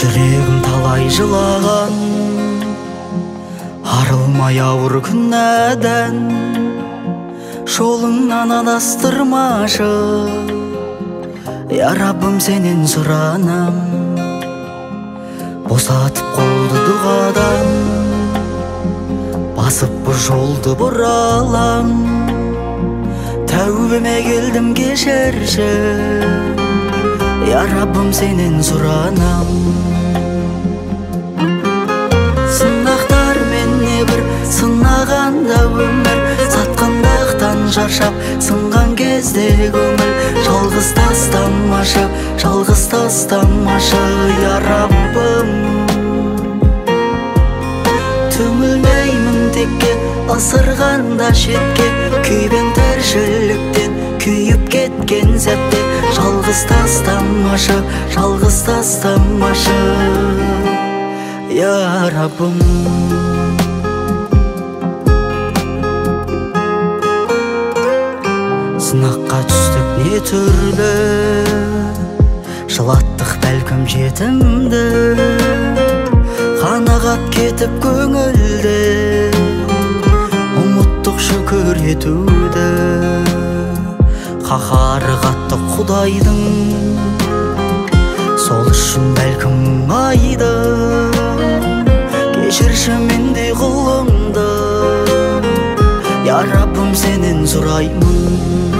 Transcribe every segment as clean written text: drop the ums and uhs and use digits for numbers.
жүрегім талай жылаған, арылмай ауыр күнәдан, жолыңнан адастырмашы. Я Раббым, сенен сұранам, босатып қолды дұғадан, басып бұл жолды бұралам. Тәубеме келдім, кешірші. Я Раббым, сенен сұранам. Сынақтар менне бір сынағанда өмір, сатқындықтан шаршап сынған кезде көңіл. Жалғыз тастамашы, жалғыз тастамашы, я Раббым. Түңілмеймін текке, ысырғанда шетке, күйбең тіршіліктен күйіп кеткен сәтте. Жалғыз тастамашы, жалғыз тастамашы, я Раббым. Сынаққа түстік не түрлі, жылаттық бәлкім жетімді, қанағат кетіп көңілді, ұмыттық шүкір етуді. Қаһары қатты Құдайдың, сол үшін бәлкім мұңайды. Кешірші мендей құлыңды, я Раббым, сенен сұраймын.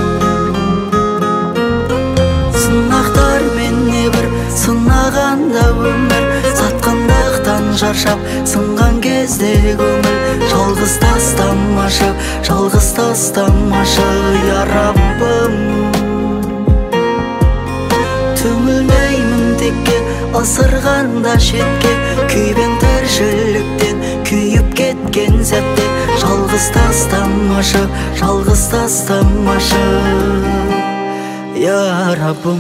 Сынақтар менне бір сынағанда өмір, сатқындықтан шаршап сынған кезде көңіл. Жалғыз тастамашы, жалғыз тастамашы, я Раббым. Түңілмеймін текке, ысырғанда шетке, күйбең тіршіліктен күйіп кеткен сәтте. Жалғыз тастамашы, жалғыз тастамашы, я Раббым.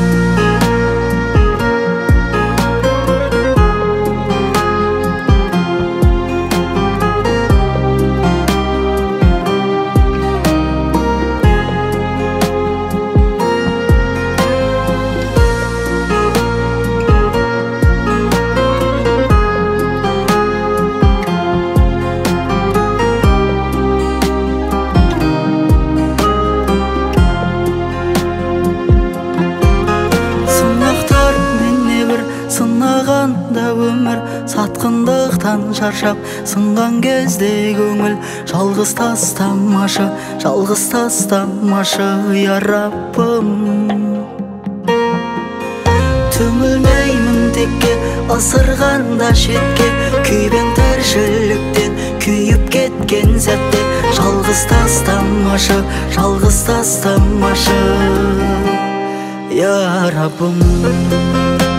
Сынағанда өмір, сатқындықтан шаршап сынған кезде көңіл. Жалғыз тастамашы, жалғыз тастамашы, я Раббым. Түңілмеймін текке, ысырғанда шетке, күйбең тіршіліктен күйіп кеткен сәтте. Жалғыз тастамашы, жалғыз тастамашы, я Раббым.